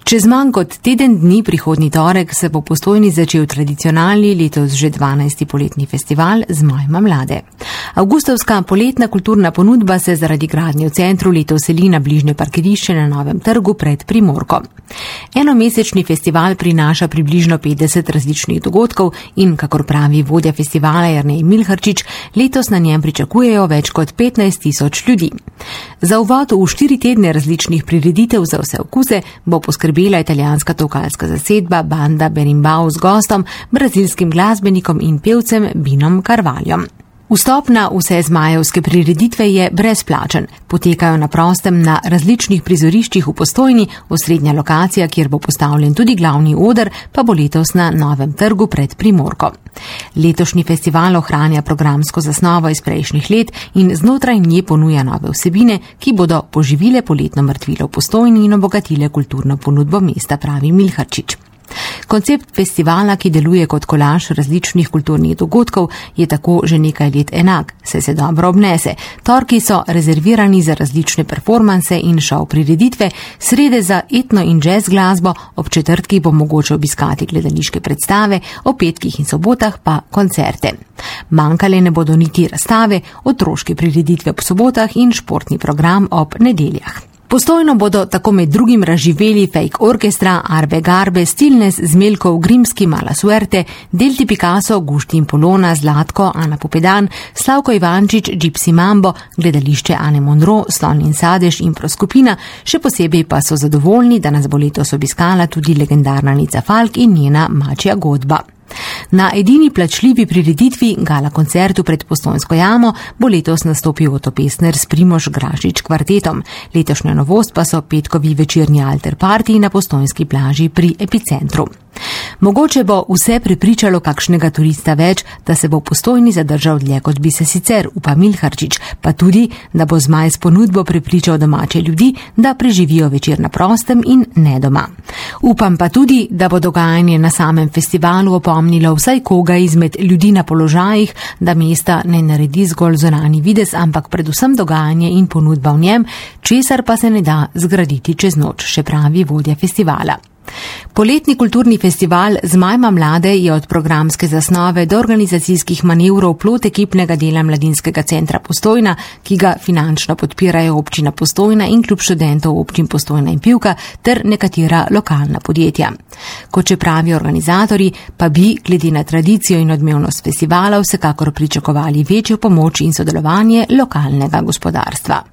Čez manj kot teden dni prihodnji torek se bo v Postojni začel tradicionalni, letos že 12. poletni festival Zmajma mlade. Avgustovska poletna kulturna ponudba se zaradi gradnje v centru letos seli na bližnje parkirišče na Novem trgu pred Primorko. Enomesečni festival prinaša približno 50 različnih dogodkov in, kakor pravi vodja festivala Jernej Milharčič, letos na njem pričakujejo več kot 15.000 ljudi. Za uvod v 4 tedne različnih prireditev za vse okuse bo poskrbela italijanska tokalska zasedba Banda Berimbau z gostom, brazilskim glasbenikom in pevcem Binom Carvalhom. Vstop na vse zmajevske prireditve je brezplačen. Potekajo na prostem na različnih prizoriščih v Postojni, osrednja lokacija, kjer bo postavljen tudi glavni oder, pa bo letos na Novem trgu pred Primorko. Letošnji festival ohranja programsko zasnovo iz prejšnjih let in znotraj nje ponuja nove vsebine, ki bodo poživile poletno mrtvilo v Postojni in obogatile kulturno ponudbo mesta, pravi Milharčič. Koncept festivala, ki deluje kot kolaž različnih kulturnih dogodkov, je tako že nekaj let enak, saj se dobro obnese. Torki so rezervirani za različne performanse in šov prireditve, srede za etno in jazz glasbo, ob četrtkih bo mogoče obiskati gledališke predstave, ob petkih in sobotah pa koncerte. Manjkale ne bodo niti razstave, otroške prireditve ob sobotah in športni program ob nedeljah. Postojno bodo tako med drugim razživeli Fake Orkestra, Arbe Garbe, Stilnes, Zmeljkov, Grimski, Mala Suerte, Delti Picasso, Guštin Polona, Zlatko, Ana Popedan, Slavko Ivančič, Gypsy Mambo, gledališče Ane Monro, Slon in Sadež in Proskupina, še posebej pa so zadovoljni, da nas bo letos obiskala tudi legendarna Nica Falk in njena Mačja godba. Na edini plačljivi prireditvi, gala koncertu pred Postojnsko jamo, bo letos nastopil Oto Pestner s Primož Grašič kvartetom. Letošnja novost pa so petkovi večerni alter party na Postojnski plaži pri Epicentru. Mogoče bo vse prepričalo kakšnega turista več, da se bo v Postojni zadržal dlje, kot bi se sicer, upa Milharčič, pa tudi, da bo zmaj s ponudbo prepričal domače ljudi, da preživijo večer na prostem in ne doma. Upam pa tudi, da bo dogajanje na samem festivalu opomnilo vsaj koga izmed ljudi na položajih, da mesta ne naredi zgolj zunanji videz, ampak predvsem dogajanje in ponudba v njem, česar pa se ne da zgraditi čez noč, še pravi vodja festivala. Poletni kulturni festival Zmajma mlade je od programske zasnove do organizacijskih manevrov plod ekipnega dela Mladinskega centra Postojna, ki ga finančno podpirajo občina Postojna in klub študentov občin Postojna in Pivka ter nekatera lokalna podjetja. Kot če pravi organizatorji, pa bi, glede na tradicijo in odmevnost festivala, vsekakor pričakovali večjo pomoč in sodelovanje lokalnega gospodarstva.